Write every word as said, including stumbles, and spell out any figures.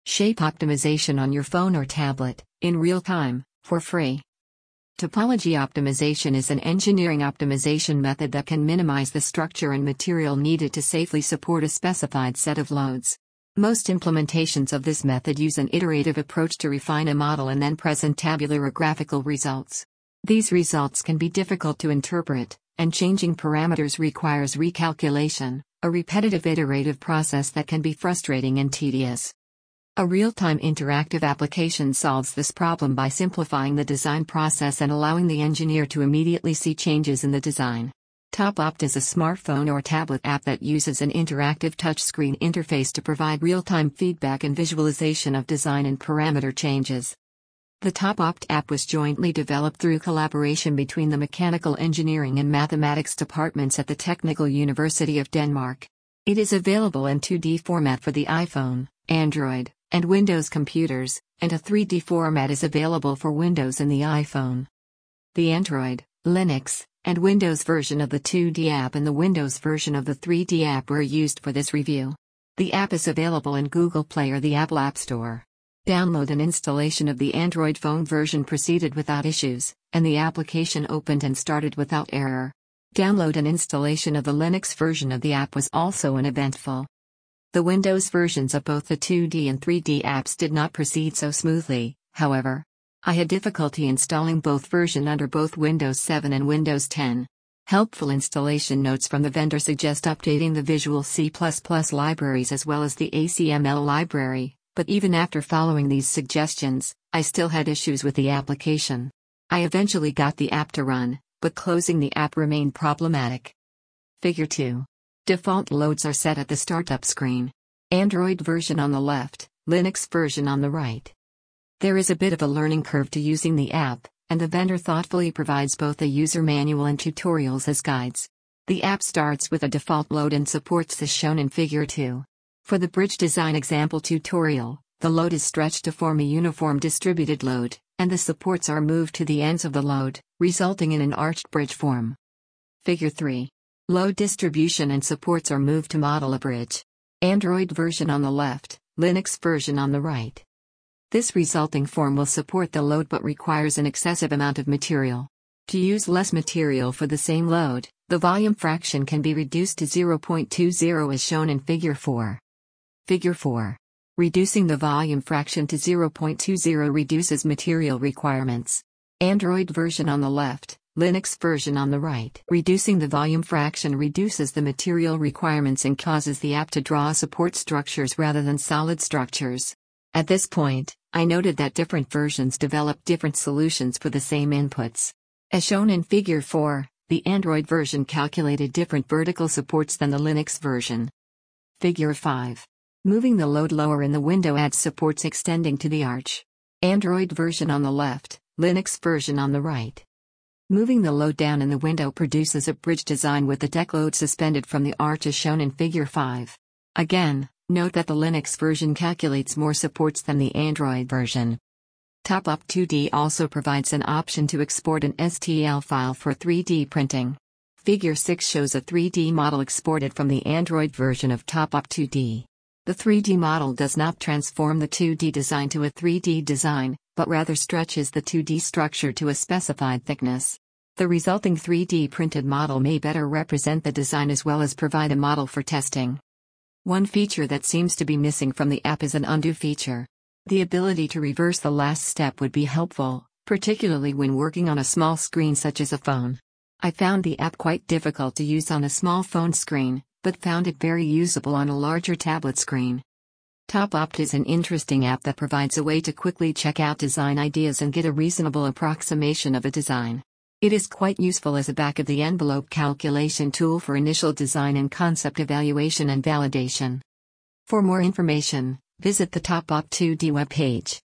Shape optimization on your phone or tablet, in real time, for free. Topology optimization is an engineering optimization method that can minimize the structure and material needed to safely support a specified set of loads. Most implementations of this method use an iterative approach to refine a model and then present tabular or graphical results. These results can be difficult to interpret, and changing parameters requires recalculation, a repetitive iterative process that can be frustrating and tedious. A real-time interactive application solves this problem by simplifying the design process and allowing the engineer to immediately see changes in the design. TopOpt is a smartphone or tablet app that uses an interactive touchscreen interface to provide real-time feedback and visualization of design and parameter changes. The TopOpt app was jointly developed through collaboration between the mechanical engineering and mathematics departments at the Technical University of Denmark. It is available in two D format for the iPhone, Android, and Windows computers, and a three D format is available for Windows and the iPhone. The Android, Linux, and Windows version of the two D app and the Windows version of the three D app were used for this review. The app is available in Google Play or the Apple App Store. Download and installation of the Android phone version proceeded without issues, and the application opened and started without error. Download and installation of the Linux version of the app was also uneventful. The Windows versions of both the two D and three D apps did not proceed so smoothly, however. I had difficulty installing both versions under both Windows seven and Windows ten. Helpful installation notes from the vendor suggest updating the Visual C plus plus libraries as well as the A C M L library, but even after following these suggestions, I still had issues with the application. I eventually got the app to run, but closing the app remained problematic. Figure two. Default loads are set at the startup screen. Android version on the left, Linux version on the right. There is a bit of a learning curve to using the app, and the vendor thoughtfully provides both a user manual and tutorials as guides. The app starts with a default load and supports as shown in Figure two. For the bridge design example tutorial, the load is stretched to form a uniform distributed load, and the supports are moved to the ends of the load, resulting in an arched bridge form. Figure three. Load distribution and supports are moved to model a bridge. Android version on the left, Linux version on the right. This resulting form will support the load but requires an excessive amount of material. To use less material for the same load, the volume fraction can be reduced to zero point two zero as shown in Figure four. Figure four. Reducing the volume fraction to zero point two zero reduces material requirements. Android version on the left, Linux version on the right. Reducing the volume fraction reduces the material requirements and causes the app to draw support structures rather than solid structures. At this point, I noted that different versions develop different solutions for the same inputs. As shown in Figure four, the Android version calculated different vertical supports than the Linux version. Figure five. Moving the load lower in the window adds supports extending to the arch. Android version on the left, Linux version on the right. Moving the load down in the window produces a bridge design with the deck load suspended from the arch as shown in Figure five. Again, note that the Linux version calculates more supports than the Android version. TopOpt two D also provides an option to export an S T L file for three D printing. Figure six shows a three D model exported from the Android version of TopOpt two D. The three D model does not transform the two D design to a three D design, but rather stretches the two D structure to a specified thickness. The resulting three D printed model may better represent the design as well as provide a model for testing. One feature that seems to be missing from the app is an undo feature. The ability to reverse the last step would be helpful, particularly when working on a small screen such as a phone. I found the app quite difficult to use on a small phone screen, but found it very usable on a larger tablet screen. TopOpt is an interesting app that provides a way to quickly check out design ideas and get a reasonable approximation of a design. It is quite useful as a back-of-the-envelope calculation tool for initial design and concept evaluation and validation. For more information, visit the TopOpt two D webpage.